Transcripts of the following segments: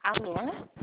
Alô?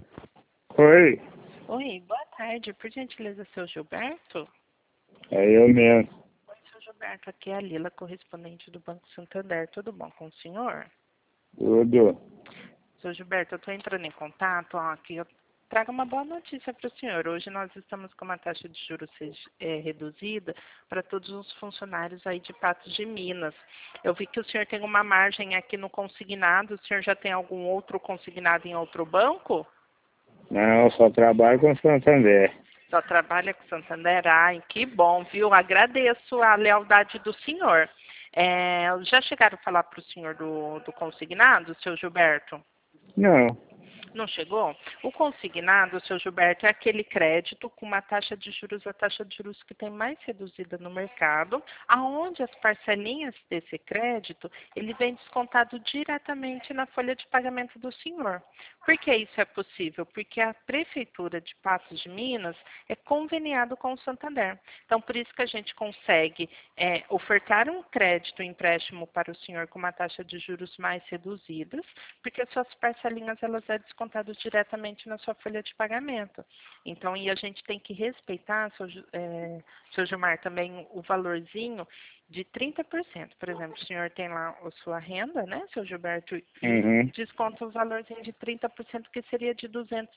Oi, Oi, boa tarde. Por gentileza, seu Gilberto? é eu mesmo. Oi, seu Gilberto. Aqui é a Lila, correspondente do Banco Santander. Tudo bom com o senhor? Tudo. Seu Gilberto, eu estou entrando em contato. Aqui eu trago uma boa notícia para o senhor. Hoje nós estamos com uma taxa de juros reduzida para todos os funcionários aí de Patos de Minas. Eu vi que o senhor tem uma margem aqui no consignado. O senhor já tem algum outro consignado em outro banco? Não, só trabalho com Santander. Só trabalha com Santander? Ai, que bom, viu? Agradeço a lealdade do senhor. Já chegaram a falar para o senhor do consignado, seu Gilberto? Não. Não chegou? O consignado, seu Gilberto, é aquele crédito com uma taxa de juros, a taxa de juros que tem mais reduzida no mercado, aonde as parcelinhas desse crédito, ele vem descontado diretamente na folha de pagamento do senhor. Por que isso é possível? Porque a Prefeitura de Patos de Minas é conveniado com o Santander. Então, por isso que a gente consegue ofertar um crédito, um empréstimo para o senhor com uma taxa de juros mais reduzidas, porque suas parcelinhas elas é descontado diretamente na sua folha de pagamento. Então, e a gente tem que respeitar, seu Gilmar, também o valorzinho de 30%. Por exemplo, o senhor tem lá a sua renda, né, seu Gilberto, e desconta o valorzinho de 30%, que seria de R$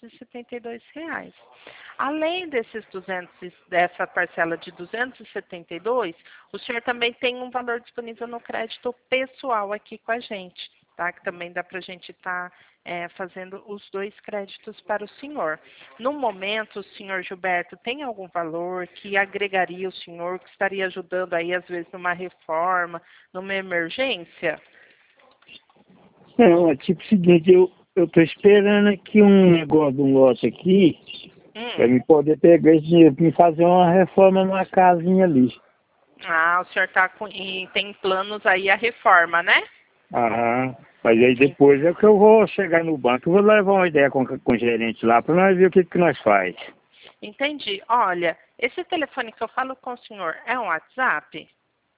272. Além dessa parcela de 272, o senhor também tem um valor disponível no crédito pessoal aqui com a gente, tá? Que também dá para a gente estar fazendo os 2 créditos para o senhor. No momento, o senhor Gilberto tem algum valor que agregaria o senhor, que estaria ajudando aí, às vezes, numa reforma, numa emergência? Não, é tipo o seguinte, eu tô esperando aqui um negócio de um lote aqui, pra me poder pegar esse dinheiro pra me fazer uma reforma numa casinha ali. Ah, o senhor e tem planos aí a reforma, né? Aham. Mas aí depois é que eu vou chegar no banco, eu vou levar uma ideia com o gerente lá pra nós ver o que nós faz. Entendi. Olha, esse telefone que eu falo com o senhor é um WhatsApp?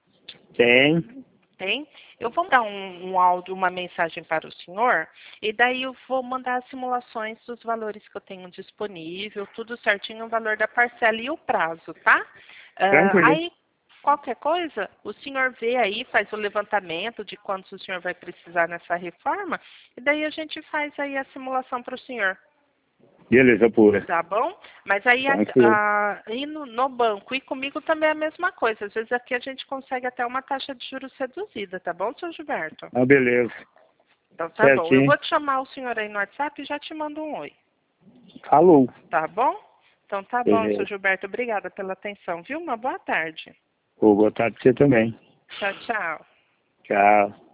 Tem? Tem? Eu vou dar um áudio, uma mensagem para o senhor, e daí eu vou mandar as simulações dos valores que eu tenho disponível, tudo certinho, o valor da parcela e o prazo, tá? Tranquilo. Aí, qualquer coisa, o senhor vê aí, faz o levantamento de quantos o senhor vai precisar nessa reforma, e daí a gente faz aí a simulação para o senhor. Beleza, pura. Tá bom? Mas aí Tranquilo. ir no banco e comigo também é a mesma coisa. Às vezes aqui a gente consegue até uma taxa de juros reduzida, tá bom, seu Gilberto? Ah, beleza. Então tá bom. Eu Certinho. vou te chamar o senhor aí no WhatsApp e já te mando um oi. Falou. Tá bom? Então tá bom, seu Beleza. Gilberto. Obrigada pela atenção, viu? Uma boa tarde. Vou botar pra você também. Tchau, tchau. Tchau.